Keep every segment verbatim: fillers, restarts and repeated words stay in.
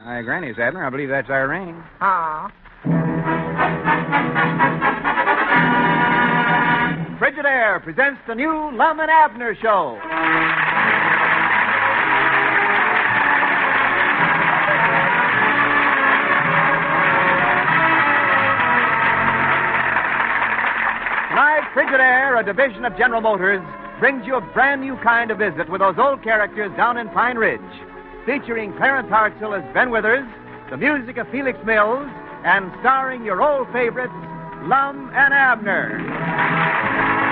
Hi, Granny's, Abner. I believe that's our ring. Ah. Frigidaire presents the new Lum and Abner Show. Tonight, Frigidaire, a division of General Motors, brings you a brand new kind of visit with those old characters down in Pine Ridge, featuring Clarence Hartzell as Ben Withers, the music of Felix Mills, and starring your old favorites, Lum and Abner.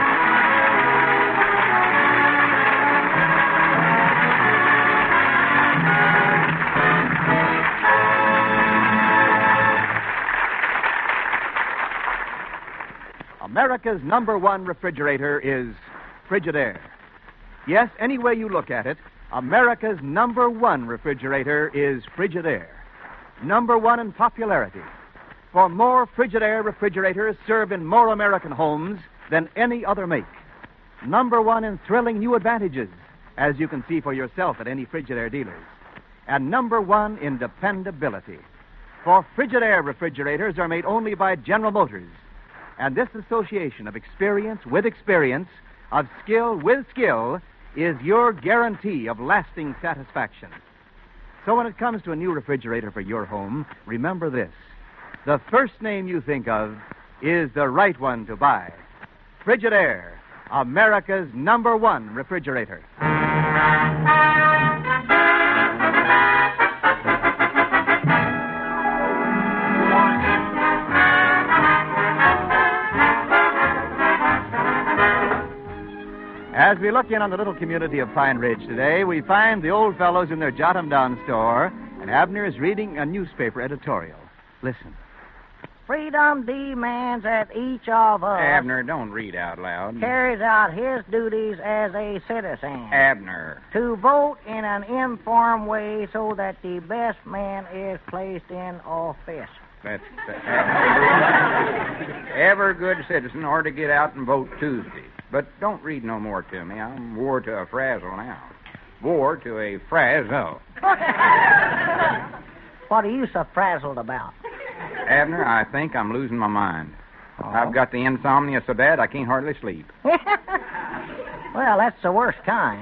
America's number one refrigerator is Frigidaire. Yes, any way you look at it, America's number one refrigerator is Frigidaire. Number one in popularity. For more Frigidaire refrigerators serve in more American homes than any other make. Number one in thrilling new advantages, as you can see for yourself at any Frigidaire dealers. And number one in dependability. For Frigidaire refrigerators are made only by General Motors. And this association of experience with experience, of skill with skill, is your guarantee of lasting satisfaction. So when it comes to a new refrigerator for your home, remember this. The first name you think of is the right one to buy. Frigidaire, America's number one refrigerator. As we look in on the little community of Pine Ridge today, we find the old fellows in their Jot-em-Down store, and Abner is reading a newspaper editorial. Listen. Freedom demands that each of us Abner, don't read out loud. carries out his duties as a citizen. Abner. To vote in an informed way so that the best man is placed in office. That's uh, ever good citizen ought to get out and vote Tuesday. But don't read no more to me. I'm wore to a frazzle now. Wore to a frazzle. What are you so frazzled about? Abner, I think I'm losing my mind. Oh. I've got the insomnia so bad I can't hardly sleep. Well, that's the worst kind.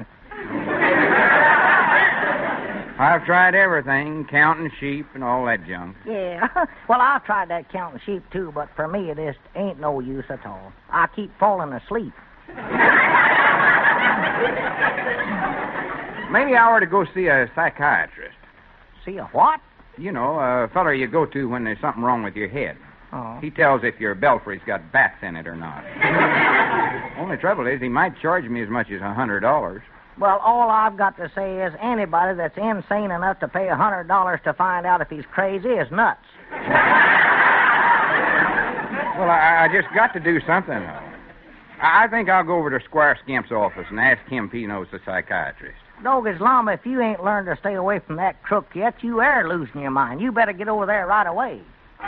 I've tried everything, counting sheep and all that junk. Yeah. Well, I've tried that counting sheep, too, but for me, it just ain't no use at all. I keep falling asleep. Maybe I ought to go see a psychiatrist. See a what? You know, a feller you go to when there's something wrong with your head. Oh. He tells if your belfry's got bats in it or not. Only trouble is he might charge me as much as a hundred dollars. Well, all I've got to say is anybody that's insane enough to pay a hundred dollars to find out if he's crazy is nuts. Well, I, I just got to do something. I think I'll go over to Squire Skimp's office and ask him if he knows the psychiatrist. Dog, as long if you ain't learned to stay away from that crook yet, you are losing your mind. You better get over there right away.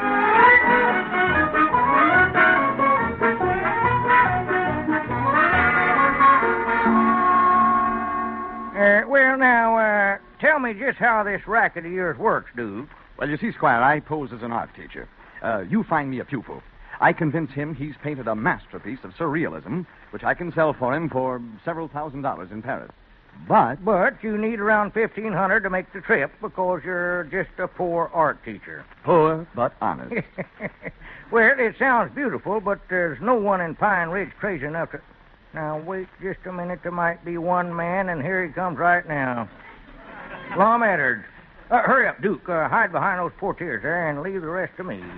Uh, well, now, uh, tell me just how this racket of yours works, Duke. Well, you see, Squire, I pose as an art teacher. Uh, you find me a pupil. I convince him he's painted a masterpiece of surrealism, which I can sell for him for several thousand dollars in Paris. But... But you need around fifteen hundred to make the trip because you're just a poor art teacher. Poor, but honest. Well, it sounds beautiful, but there's no one in Pine Ridge crazy enough to... Now, wait just a minute. There might be one man, and here he comes right now. Lum Eddard. Uh, hurry up, Duke. Uh, hide behind those portieres there and leave the rest to me.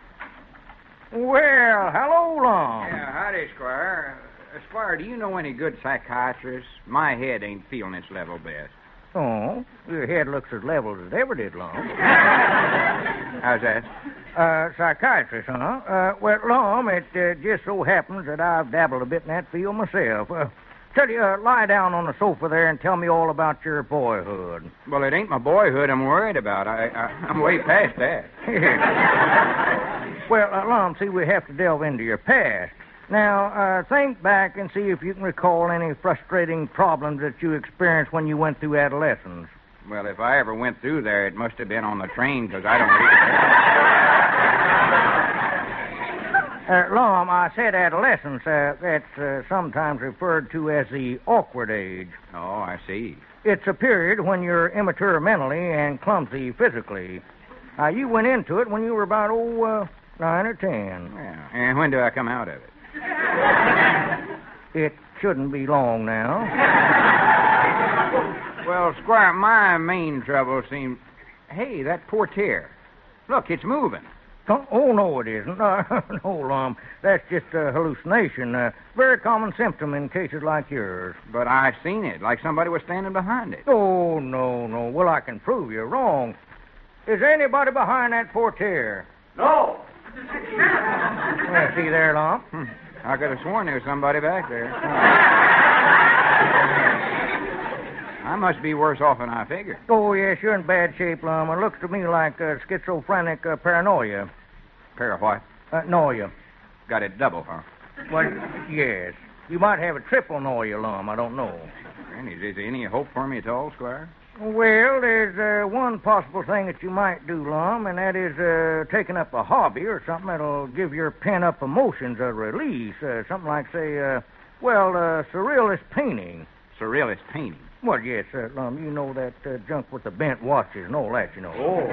Well, hello, Lum. Yeah, howdy, Squire. Uh, Squire, do you know any good psychiatrists? My head ain't feeling its level best. Oh, your head looks as level as it ever did, Lum. How's that? Uh, psychiatrist, huh? Uh, well, Lum, it uh, just so happens that I've dabbled a bit in that field myself. Uh, tell you, uh, lie down on the sofa there and tell me all about your boyhood. Well, it ain't my boyhood I'm worried about. I, I, I'm way past that. Well, uh, Lum, see, we have to delve into your past. Now, uh, think back and see if you can recall any frustrating problems that you experienced when you went through adolescence. Well, if I ever went through there, it must have been on the train, because I don't read. Uh, Lum, I said adolescence. Uh, that's uh, sometimes referred to as the awkward age. Oh, I see. It's a period when you're immature mentally and clumsy physically. Now, you went into it when you were about, oh, uh, nine or ten. Yeah. And when do I come out of it? It shouldn't be long now. Well, Squire, my main trouble seems... Hey, that portiere. Look, it's moving. Oh, oh, no, it isn't. Uh, no, Lum. That's just a hallucination. A very common symptom in cases like yours. But I seen it, like somebody was standing behind it. Oh, no, no. Well, I can prove you're wrong. Is there anybody behind that portiere? No. Well, see there, Lum. Hmm. I could have sworn there was somebody back there. I must be worse off than I figured. Oh, yes, you're in bad shape, Lum. It looks to me like uh, schizophrenic uh, paranoia. Pair of what? Uh, noia. Got it double, huh? Well, yes. You might have a triple noia, Lum. I don't know. And is there any hope for me at all, Squire? Well, there's uh, one possible thing that you might do, Lum, and that is uh, taking up a hobby or something that'll give your pent-up emotions a release. Uh, something like, say, uh, well, uh, surrealist painting. Surrealist painting? Well, yes, uh, Lum, you know that uh, junk with the bent watches and all that, you know. Oh.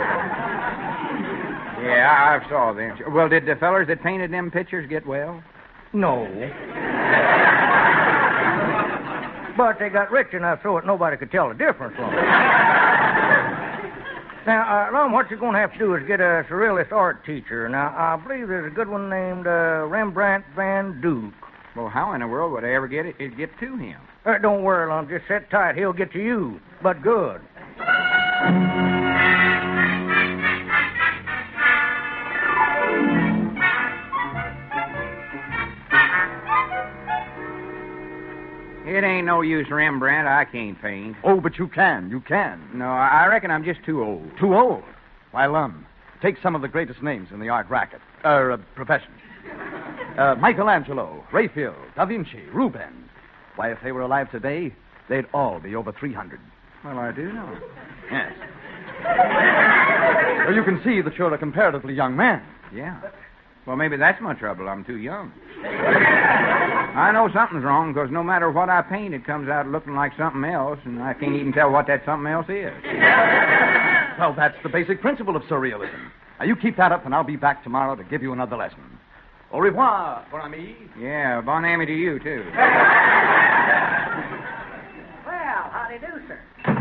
Yeah, I I saw them. Well, did the fellers that painted them pictures get well? No. But they got rich enough so that nobody could tell the difference from them. Now, uh, Lum, what you're going to have to do is get a surrealist art teacher. Now, I believe there's a good one named uh, Rembrandt Van Dyck. Well, how in the world would I ever get it, it get to him? Uh, don't worry, Lum. Just sit tight. He'll get to you. But good. It ain't no use, Rembrandt. I can't paint. Oh, but you can. You can. No, I reckon I'm just too old. Too old? Why, Lum, take some of the greatest names in the art racket. Er, uh, profession. Uh, Michelangelo, Raphael, Da Vinci, Rubens. Why, if they were alive today, they'd all be over three hundred. Well, I do know. Yes. Well, you can see that you're a comparatively young man. Yeah. Well, maybe that's my trouble. I'm too young. I know something's wrong because no matter what I paint, it comes out looking like something else, and I can't even tell what that something else is. Well, that's the basic principle of surrealism. Now, you keep that up, and I'll be back tomorrow to give you another lesson. Au revoir, mon ami. Yeah, bon ami to you, too. Well, howdy do, sir.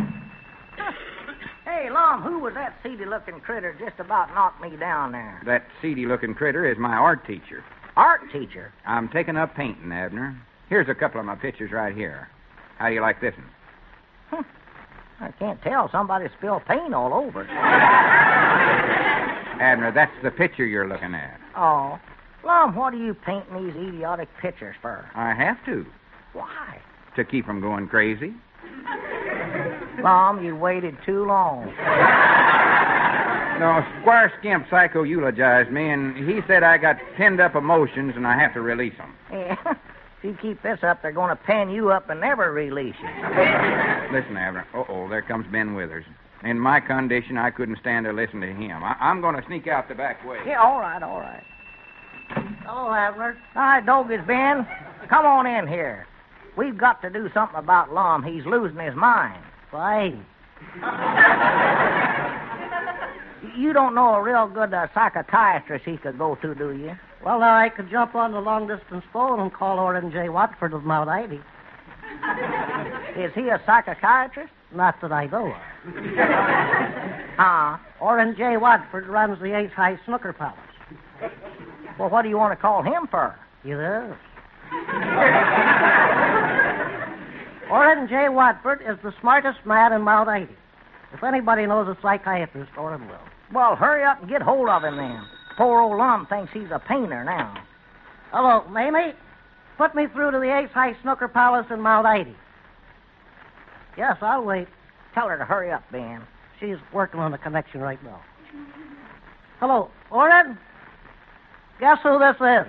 Hey, Lum, who was that seedy-looking critter just about knocked me down there? That seedy-looking critter is my art teacher. Art teacher? I'm taking up painting, Abner. Here's a couple of my pictures right here. How do you like this one? Hm. I can't tell. Somebody spilled paint all over it. Abner, that's the picture you're looking at. Oh. Lum, what are you painting these idiotic pictures for? I have to. Why? To keep from going crazy. Lum, you waited too long. No, Squire Skimp psycho-eulogized me, and he said I got penned-up emotions and I have to release them. Yeah. If you keep this up, they're going to pen you up and never release you. Listen, Abner. Uh-oh, there comes Ben Withers. In my condition, I couldn't stand to listen to him. I- I'm going to sneak out the back way. Yeah, all right, all right. Hello, Abner. Hi, Doggie's Ben. Come on in here. We've got to do something about Lum. He's losing his mind. Why? You don't know a real good uh, psychiatrist he could go to, do you? Well, now, I could jump on the long-distance phone and call Orrin J. Watford of Mount Ivy. Is he a psychiatrist? Not that I know of. Uh, Orrin J. Watford runs the Ace High Snooker Palace. well, what do you want to call him for? Yes. Orrin J. Watford is the smartest man in Mount Ivy. If anybody knows a psychiatrist, Orrin will. Well, hurry up and get hold of him then. Poor old Lum thinks he's a painter now. Hello, Mamie. Put me through to the Ace High Snooker Palace in Mount Ivy. Yes, I'll wait. Tell her to hurry up, Ben. She's working on the connection right now. Hello, Orrin? Guess who this is?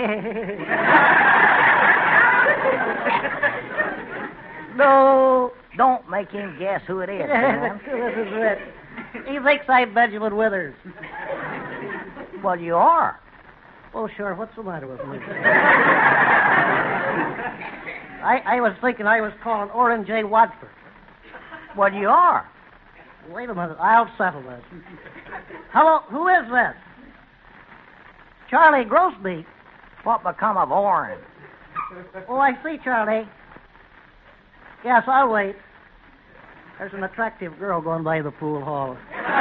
No, Don't make him guess who it is, Sam. This is it. He thinks I'm Benjamin Withers. Well, you are. Oh, sure. What's the matter with me? I, I was thinking I was calling Orrin J. Wadsworth. Well, you are. Wait a minute. I'll settle this. Hello, who is this? Charlie Grossbeak. What become of Orrin? Oh, I see, Charlie. Yes, I'll wait. There's an attractive girl going by the pool hall.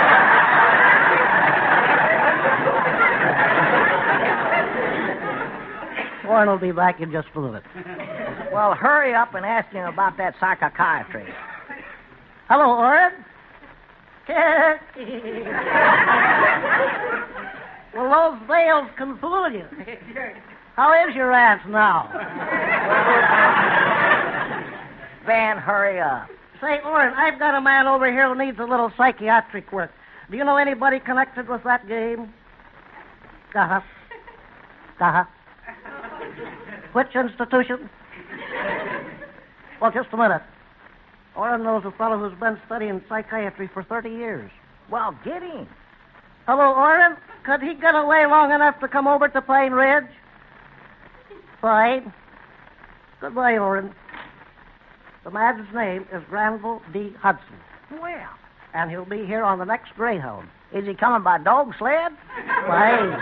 Orrin will be back in just a minute. Well, hurry up and ask him about that psychiatry. Hello, Orrin. Well, those veils can fool you. How is your aunt now? Van, hurry up. Say, Orrin, I've got a man over here who needs a little psychiatric work. Do you know anybody connected with that game? Uh-huh. Uh-huh. Which institution? Well, just a minute. Orrin knows a fellow who's been studying psychiatry for thirty years. Well, get him. Hello, Orrin. Could he get away long enough to come over to Pine Ridge? Fine. Goodbye, Orrin. The man's name is Granville D. Hudson. Well, And he'll be here on the next Greyhound. is he coming by dog sled? Fine.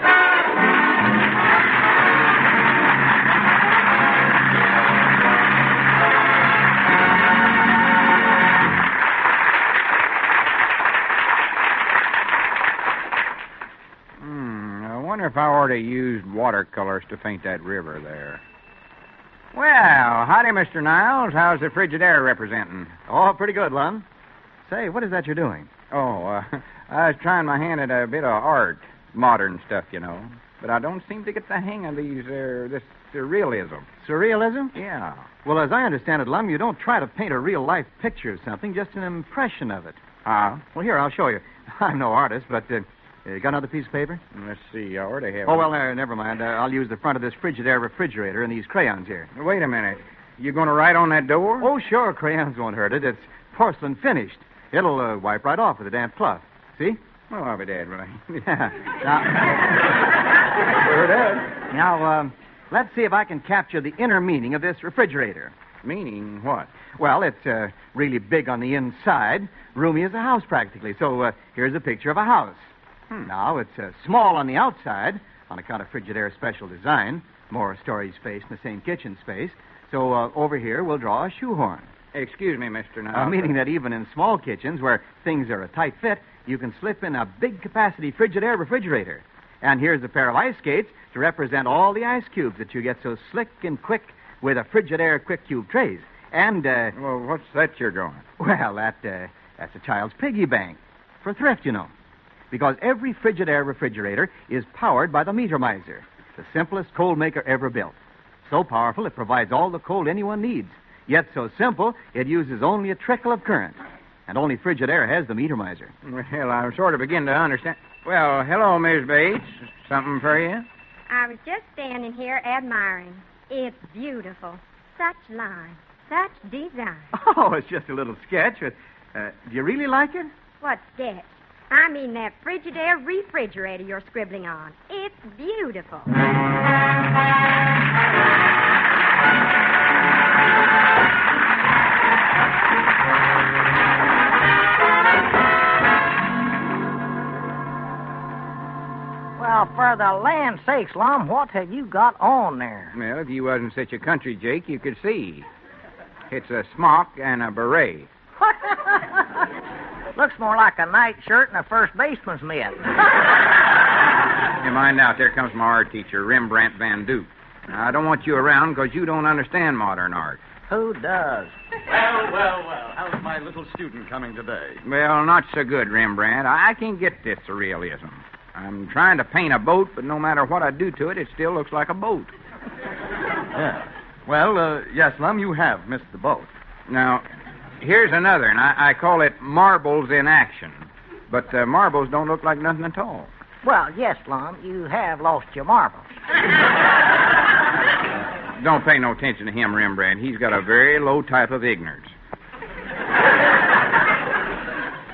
I wonder if I ought to use watercolors to paint that river there. Well, howdy, Mister Niles. How's the Frigidaire representing? Oh, pretty good, Lum. Say, what is that you're doing? Oh, uh, I was trying my hand at a bit of art, modern stuff, you know. But I don't seem to get the hang of these, uh, this surrealism. Surrealism? Yeah. Well, as I understand it, Lum, you don't try to paint a real-life picture of something, just an impression of it. Huh? Well, here, I'll show you. I'm no artist, but uh, you got another piece of paper? Let's see. I already have. Oh, well, uh, never mind. Uh, I'll use the front of this Frigidaire refrigerator and these crayons here. Wait a minute. You going to write on that door? Oh, sure, crayons won't hurt it. It's porcelain finished. It'll uh, wipe right off with a damp cloth. See? Well, I'll be dead, will I? Yeah. Now, Sure does. now um, let's see if I can capture the inner meaning of this refrigerator. Meaning what? Well, it's uh, really big on the inside, roomy as a house practically. So uh, here's a picture of a house. Hmm. Now, it's uh, small on the outside, on account of Frigidaire's special design. More storage space in the same kitchen space. So uh, over here, we'll draw a shoehorn. Excuse me, Mister Niles. Uh, meaning that even in small kitchens where things are a tight fit, you can slip in a big-capacity Frigidaire refrigerator. And here's a pair of ice skates to represent all the ice cubes that you get so slick and quick with a Frigidaire quick cube trays. And, uh... Well, what's that you're drawing? Well, that, uh, that's a child's piggy bank. For thrift, you know. Because every Frigidaire refrigerator is powered by the Meter Miser, the simplest coal maker ever built. So powerful, it provides all the coal anyone needs. Yet so simple, it uses only a trickle of current. And only Frigidaire has the Meter Miser. Well, I'm sort of beginning to understand. Well, hello, Miss Bates. Something for you? I was just standing here admiring. It's beautiful. Such lines. Such design. Oh, it's just a little sketch. But, uh, do you really like it? What sketch? I mean that Frigidaire refrigerator you're scribbling on. It's beautiful. Well, for the land's sakes, Lum, what have you got on there? Well, if you wasn't such a country Jake, you could see. It's a smock and a beret. Looks more like a nightshirt and a first baseman's mitt. You mind out, there comes my art teacher, Rembrandt Van Dyck. Now, I don't want you around because you don't understand modern art. Who does? Well, well, well. How's my little student coming today? Well, not so good, Rembrandt. I I can't get this surrealism. I'm trying to paint a boat, but no matter what I do to it, it still looks like a boat. Yeah. Well, uh, yes, Lum, you have missed the boat. Now, here's another, and I, I call it Marbles in Action. But uh, marbles don't look like nothing at all. Well, yes, Lum, you have lost your marbles. Don't pay no attention to him, Rembrandt. He's got a very low type of ignorance.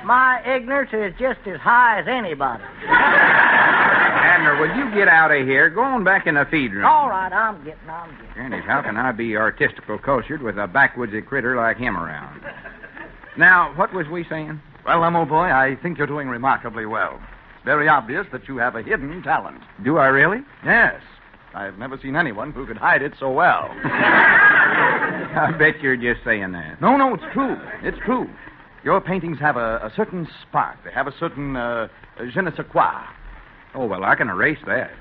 my ignorance is just as high as anybody. Abner, will you get out of here? Go on back in the feed room. All right, I'm getting, I'm getting. Granny, how can I be artistical cultured with a backwoodsy critter like him around? Now, what was we saying? Well, Lum, old boy, I think you're doing remarkably well. It's very obvious that you have a hidden talent. Do I really? Yes. I've never seen anyone who could hide it so well. I bet you're just saying that. No, no, it's true. It's true. Your paintings have a, a certain spark. They have a certain uh, je ne sais quoi. Oh, well, I can erase that.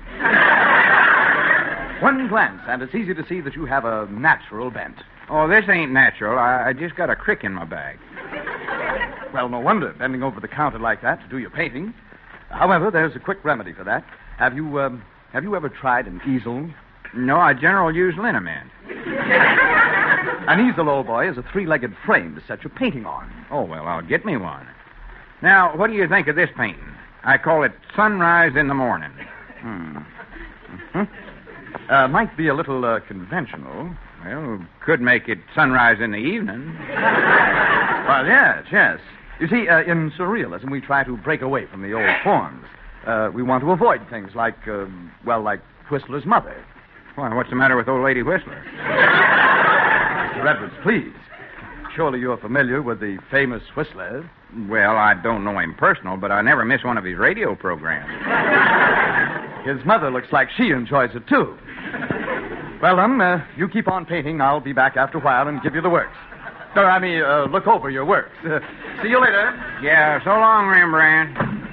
One glance, and it's easy to see that you have a natural bent. Oh, this ain't natural. I, I just got a crick in my back. Well, no wonder, bending over the counter like that to do your painting. However, there's a quick remedy for that. Have you, um, have you ever tried an easel? No, I generally use liniment. An easel, old boy, is a three-legged frame to set your painting on. Oh, well, I'll get me one. Now, what do you think of this painting? I call it Sunrise in the Morning. Hmm. Mm-hmm. Uh, might be a little uh, conventional. Well, could make it sunrise in the evening. Well, yes, yes. You see, uh, in surrealism, we try to break away from the old forms. Uh, we want to avoid things like, uh, well, like Whistler's mother. Why, what's the matter with old lady Whistler? Mister Edwards, please. Surely you're familiar with the famous Whistler. Well, I don't know him personal, but I never miss one of his radio programs. His mother looks like she enjoys it, too. Well, um, uh, you keep on painting. I'll be back after a while and give you the works. Or, I mean, uh, look over your works. Uh, see you later. Yeah, so long, Rembrandt.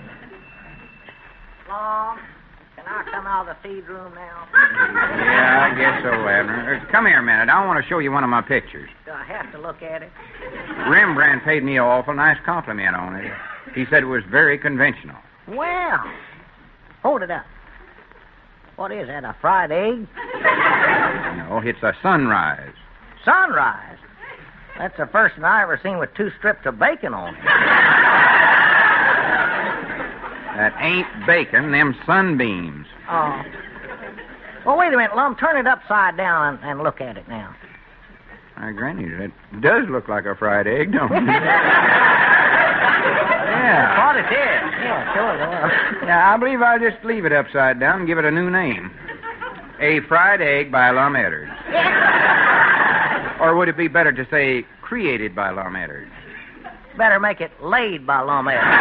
Long. Can I come out of the feed room now? Yeah, I guess so, Abner. Uh, Come here a minute. I want to show you one of my pictures. Do I have to look at it? Rembrandt paid me an awful nice compliment on it. He said it was very conventional. Well, hold it up. What is that, a fried egg? No, it's a sunrise. Sunrise? That's the first one I ever seen with two strips of bacon on it. That ain't bacon, them sunbeams. Oh. Well, wait a minute, Lum. Turn it upside down and, and look at it now. My granny, it does look like a fried egg, don't it? Yeah. What it is. Yeah, sure does. Yeah, I believe I'll just leave it upside down and give it a new name. A Fried Egg by Lum Edwards. Or would it be better to say created by Lum Edwards? Better make it laid by Lum Edwards.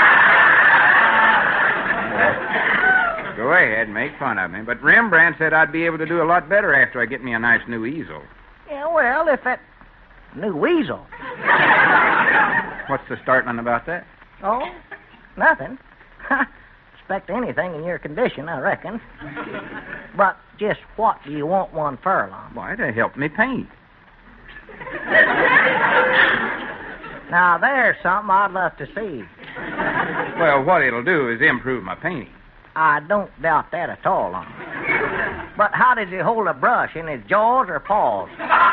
Go ahead, make fun of me. But Rembrandt said I'd be able to do a lot better after I get me a nice new easel. Yeah, well, if that new weasel. What's the startling about that? Oh, nothing. Expect anything in your condition, I reckon. But just what do you want one for, Lum? Why, to help me paint. Now, there's something I'd love to see. Well, what it'll do is improve my painting. I don't doubt that at all, Lum. But how does he hold a brush, in his jaws or paws?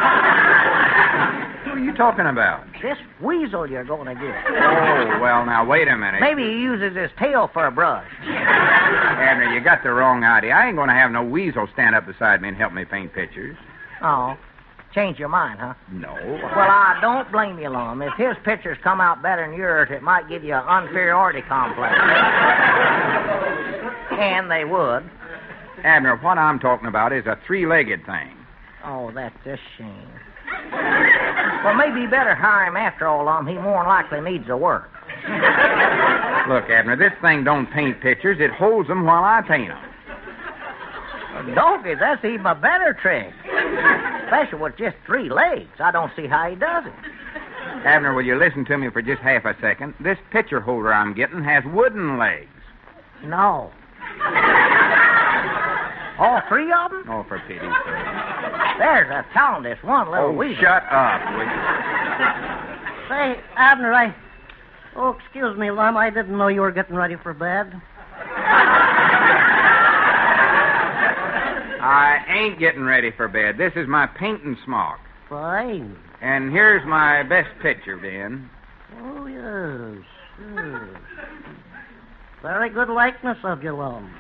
What are you talking about? This weasel you're going to get. Oh, well, now, wait a minute. Maybe he uses his tail for a brush. Abner, you got the wrong idea. I ain't going to have no weasel stand up beside me and help me paint pictures. Oh, change your mind, huh? No. Well, I don't blame you, Lum. If his pictures come out better than yours, it might give you an inferiority complex. And they would. Abner, what I'm talking about is a three-legged thing. Oh, that's a shame. Well, maybe you better hire him after all, Lum. He more than likely needs the work. Look, Abner, this thing don't paint pictures. It holds them while I paint them. Donkeys, that's even a better trick. Especially with just three legs. I don't see how he does it. Abner, will you listen to me for just half a second? This picture holder I'm getting has wooden legs. No. All three of them? Oh, for pity's sake. There's a talentless one little Oh, weasel. shut up, will you? Say, Abner, I... Oh, excuse me, Lum. I didn't know you were getting ready for bed. I ain't getting ready for bed. This is my painting smock. Fine. And here's my best picture, Ben. Oh, yes. yes. Very good likeness of you, Lum.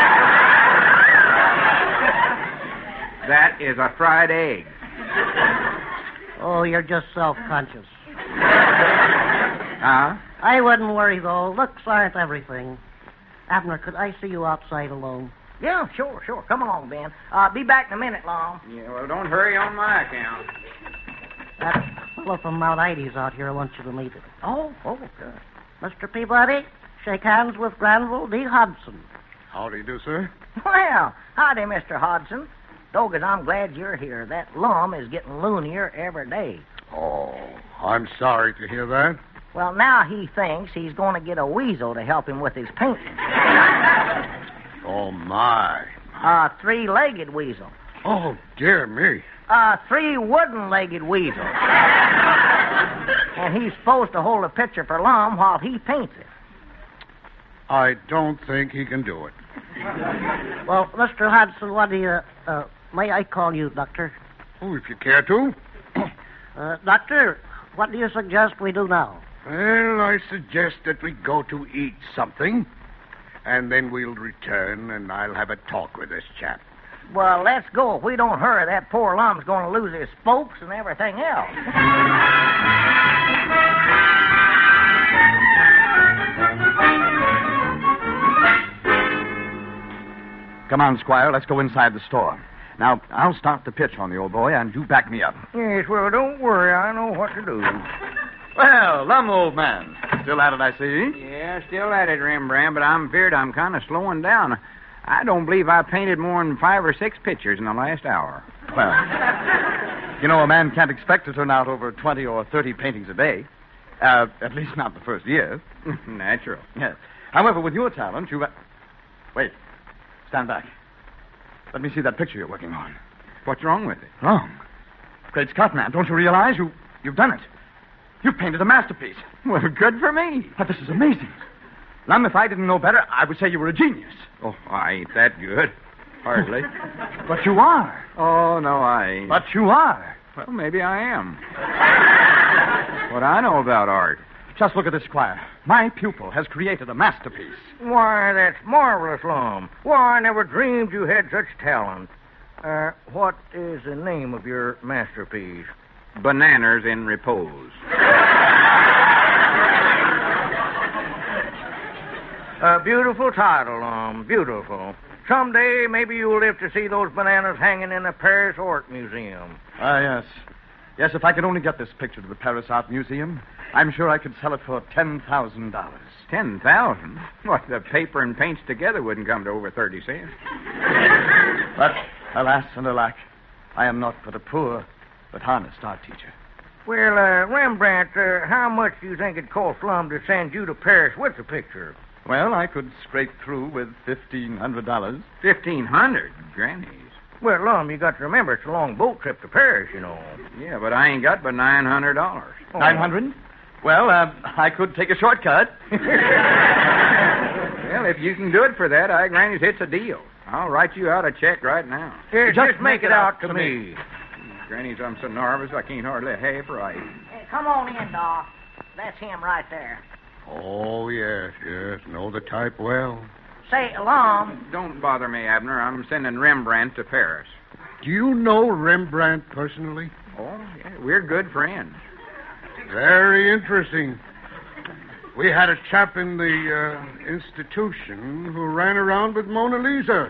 That is a fried egg. Oh, you're just self-conscious. Huh? I wouldn't worry, though. Looks aren't everything. Abner, could I see you outside alone? Yeah, sure, sure. Come along, Ben. Uh, be back in a minute, Long. Yeah, well, don't hurry on my account. That fellow from Mount Ides out here wants you to meet him. Oh, oh, good. Mister Peabody, shake hands with Granville D. Hodson. How do you do, sir? Well, howdy, Mister Hodson. Doggone, I'm glad you're here. That Lum is getting loonier every day. Oh, I'm sorry to hear that. Well, now he thinks he's going to get a weasel to help him with his painting. Oh, my. A three-legged weasel. Oh, dear me. A three-wooden-legged weasel. And he's supposed to hold a picture for Lum while he paints it. I don't think he can do it. Well, Mister Hodson, what do you... Uh, may I call you Doctor? Oh, if you care to. Uh, doctor, what do you suggest we do now? Well, I suggest that we go to eat something, and then we'll return, and I'll have a talk with this chap. Well, let's go. If we don't hurry, that poor Lum's going to lose his spokes and everything else. Come on, Squire. Let's go inside the store. Now, I'll start the pitch on the old boy, and you back me up. Yes, well, don't worry. I know what to do. Well, Lum, old man. Still at it, I see. Yeah, still at it, Rembrandt, but I'm feared I'm kind of slowing down. I don't believe I painted more than five or six pictures in the last hour. Well, you know, a man can't expect to turn out over twenty or thirty paintings a day. Uh, at least not the first year. Natural. Yes. However, with your talent, you... Wait. Stand back. Let me see that picture you're working on. What's wrong with it? Wrong? Great Scott, man. Don't you realize you, you've done it? You've painted a masterpiece. Well, good for me. But this is amazing. Lum, if I didn't know better, I would say you were a genius. Oh, I ain't that good. Hardly. But you are. Oh, no, I ain't. But you are. Well, maybe I am. What I know about art. Just look at this, Squire. My pupil has created a masterpiece. Why, that's marvelous, Lum. Why, I never dreamed you had such talent. Uh, what is the name of your masterpiece? Bananas in Repose. A beautiful title, Lum. Beautiful. Someday, maybe you'll live to see those bananas hanging in the Paris Art Museum. Ah, yes. Yes, if I could only get this picture to the Paris Art Museum, I'm sure I could sell it for ten thousand dollars. Ten thousand? What, the paper and paints together wouldn't come to over thirty cents. But, alas and alack, I am not but a poor but honest art teacher. Well, uh, Rembrandt, uh, how much do you think it cost Lum to send you to Paris with the picture? Well, I could scrape through with fifteen hundred dollars. Fifteen hundred? Grannies. Well, Lum, you got to remember it's a long boat trip to Paris, you know. Yeah, but I ain't got but nine hundred dollars. Oh. Nine hundred? Well, uh, I could take a shortcut. Well, if you can do it for that, I Granny's it's a deal. I'll write you out a check right now. Here, just, just make, make it out to me. me. Granny's, I'm so nervous I can't hardly half write. Hey, come on in, Doc. That's him right there. Oh, yes, yes. Know the type well. Say, Lum. Don't bother me, Abner. I'm sending Rembrandt to Paris. Do you know Rembrandt personally? Oh, yeah. We're good friends. Very interesting. We had a chap in the uh, institution who ran around with Mona Lisa.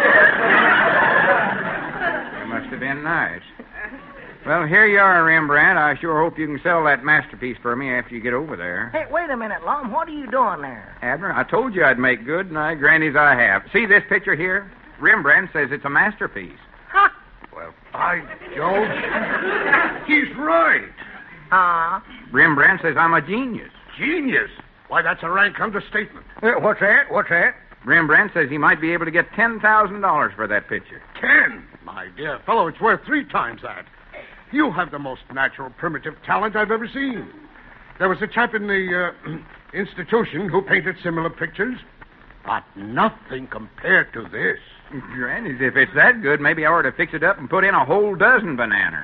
It must have been nice. Well, here you are, Rembrandt. I sure hope you can sell that masterpiece for me after you get over there. Hey, wait a minute, Lum. What are you doing there? Abner, I told you I'd make good, and I grannies I have. See this picture here? Rembrandt says it's a masterpiece. Ha! Well, by George, he's right. Uh, Rembrandt says I'm a genius. Genius? Why, that's a rank understatement. uh, what's that? What's that? Rembrandt says he might be able to get ten thousand dollars for that picture. Ten? My dear fellow, it's worth three times that. You have the most natural, primitive talent I've ever seen. There was a chap in the uh, institution who painted similar pictures, but nothing compared to this. Grannies, if it's that good, maybe I ought to fix it up and put in a whole dozen bananas.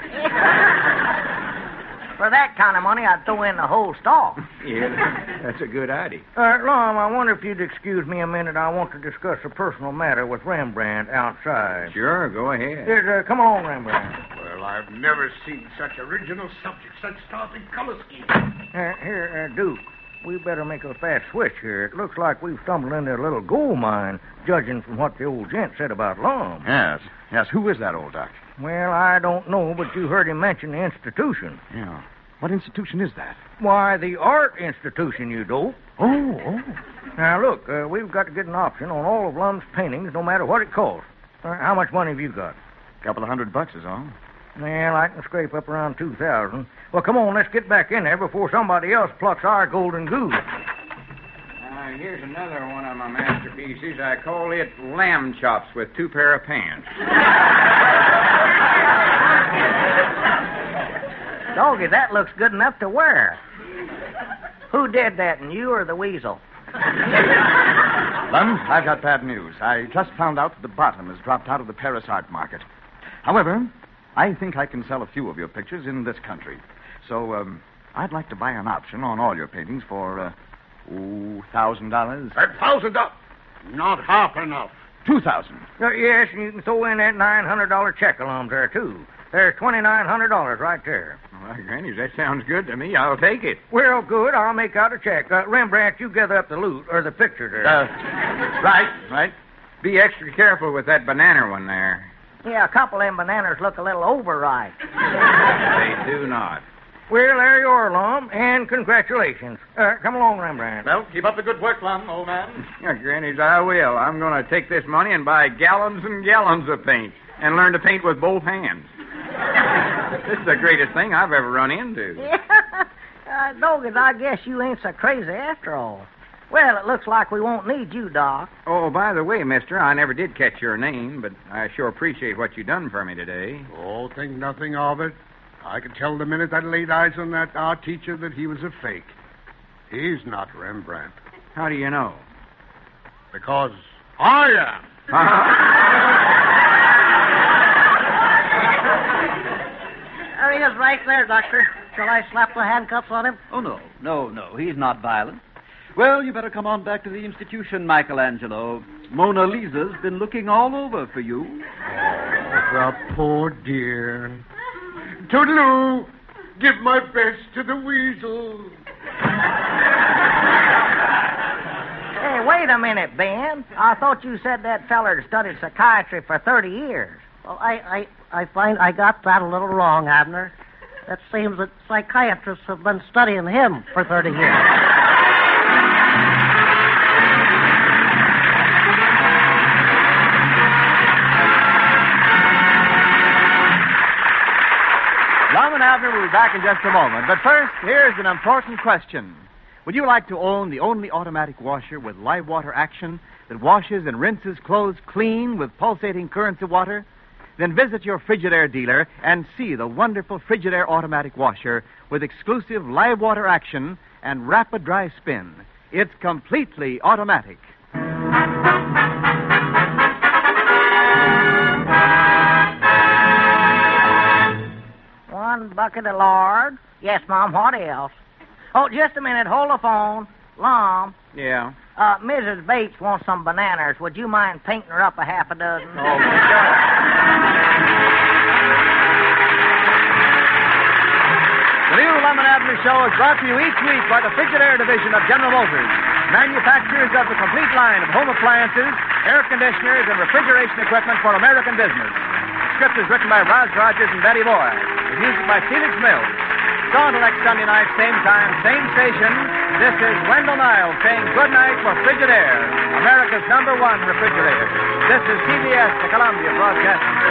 For that kind of money, I'd throw in the whole stalk. Yeah, that's a good idea. Uh, Lum, I wonder if you'd excuse me a minute. I want to discuss a personal matter with Rembrandt outside. Sure, go ahead. Here, uh, come along, Rembrandt. Well, I've never seen such original subjects, such startling color schemes. Uh, here, uh, Duke, we better make a fast switch here. It looks like we've stumbled into a little gold mine, judging from what the old gent said about Lum. Yes. Yes, who is that old duck? Well, I don't know, but you heard him mention the institution. Yeah. What institution is that? Why, the art institution, you dope. Oh, oh. Now, look, uh, we've got to get an option on all of Lum's paintings, no matter what it costs. Uh, how much money have you got? A couple of hundred bucks is all. Well, I can scrape up around two thousand. Well, come on, let's get back in there before somebody else plucks our golden goose. Uh, here's another one of my masterpieces. I call it Lamb Chops with two pair of pants. Doggy, that looks good enough to wear. Who did that, and you or the weasel? Lum, I've got bad news. I just found out that the bottom has dropped out of the Paris art market. However, I think I can sell a few of your pictures in this country. So, um, I'd like to buy an option on all your paintings for, uh, ooh, thousand dollars. A thousand dollars? Not half enough. Two thousand. Uh, yes, and you can throw in that nine hundred dollar check along there, too. There's twenty-nine hundred dollars right there. Well, Granny, that sounds good to me. I'll take it. Well, good. I'll make out a check. Uh, Rembrandt, you gather up the loot, or the picture there. Uh, right, right. Be extra careful with that banana one there. Yeah, a couple of them bananas look a little overripe. They do not. Well, there you are, Lum, and congratulations. Uh, come along, Rembrandt. Well, keep up the good work, Lum, old man. Yeah, Granny's, I will. I'm going to take this money and buy gallons and gallons of paint and learn to paint with both hands. This is the greatest thing I've ever run into. Yeah. Uh, Doggett, I guess you ain't so crazy after all. Well, it looks like we won't need you, Doc. Oh, by the way, mister, I never did catch your name, but I sure appreciate what you done for me today. Oh, think nothing of it. I could tell the minute I laid eyes on that art teacher that he was a fake. He's not Rembrandt. How do you know? Because I am. There he is right there, Doctor. Shall I slap the handcuffs on him? Oh, no. No, no. He's not violent. Well, you better come on back to the institution, Michelangelo. Mona Lisa's been looking all over for you. Oh, the poor dear. Toodaloo, give my best to the weasel. Hey, wait a minute, Ben. I thought you said that feller studied psychiatry for thirty years. Well, I, I, I find I got that a little wrong, Abner. It seems that psychiatrists have been studying him for thirty years. Lum and Abner will be back in just a moment. But first, here's an important question. Would you like to own the only automatic washer with live water action that washes and rinses clothes clean with pulsating currents of water? Then visit your Frigidaire dealer and see the wonderful Frigidaire automatic washer with exclusive live water action and rapid dry spin. It's completely automatic. One bucket of lard. Yes, Mom, what else? Oh, just a minute. Hold the phone. Lum, Yeah. uh, Missus Bates wants some bananas. Would you mind painting her up a half a dozen? Oh, The new Lum and Abner Show is brought to you each week by the Frigidaire division of General Motors, manufacturers of the complete line of home appliances, air conditioners, and refrigeration equipment for American business. The script is written by Roz Rogers and Betty Boy, with music by Felix Mills. So until next Sunday night, same time, same station, this is Wendell Niles saying good night for Frigidaire, America's number one refrigerator. This is C B S, the Columbia Broadcasting